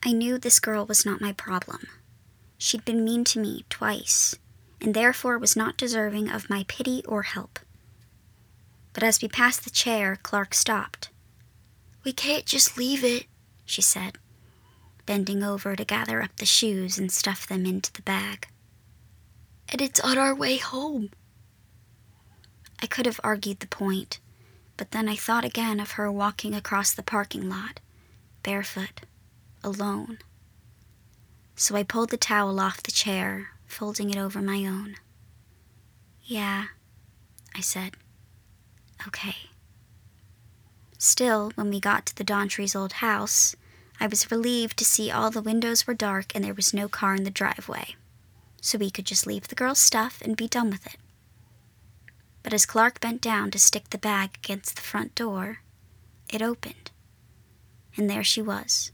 I knew this girl was not my problem. She'd been mean to me twice, and therefore was not deserving of my pity or help. But as we passed the chair, Clark stopped. "We can't just leave it," she said, bending over to gather up the shoes and stuff them into the bag. "And it's on our way home." I could have argued the point, but then I thought again of her walking across the parking lot, barefoot, alone. So I pulled the towel off the chair, folding it over my own. "Yeah," I said. "Okay." Still, when we got to the Dauntry's old house, I was relieved to see all the windows were dark and there was no car in the driveway, so we could just leave the girl's stuff and be done with it. But as Clark bent down to stick the bag against the front door, it opened, and there she was.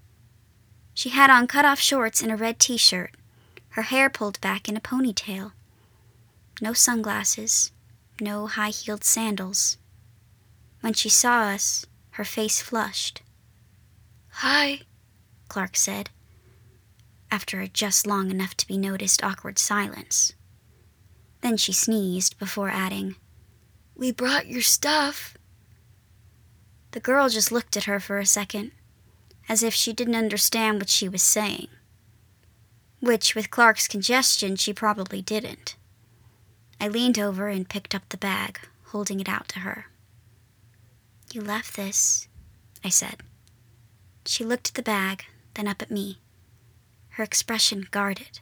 She had on cut-off shorts and a red t-shirt, her hair pulled back in a ponytail. No sunglasses, no high-heeled sandals. When she saw us, her face flushed. "Hi," Clark said, after a just long enough to be noticed awkward silence. Then she sneezed before adding, "We brought your stuff." The girl just looked at her for a second, as if she didn't understand what she was saying. Which, with Clark's congestion, she probably didn't. I leaned over and picked up the bag, holding it out to her. "You left this," I said. She looked at the bag, then up at me, her expression guarded.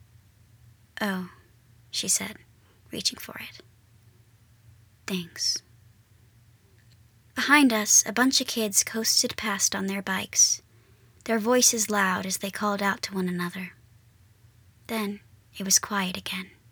"Oh," she said, reaching for it. "Thanks." Behind us, a bunch of kids coasted past on their bikes, their voices loud as they called out to one another. Then it was quiet again.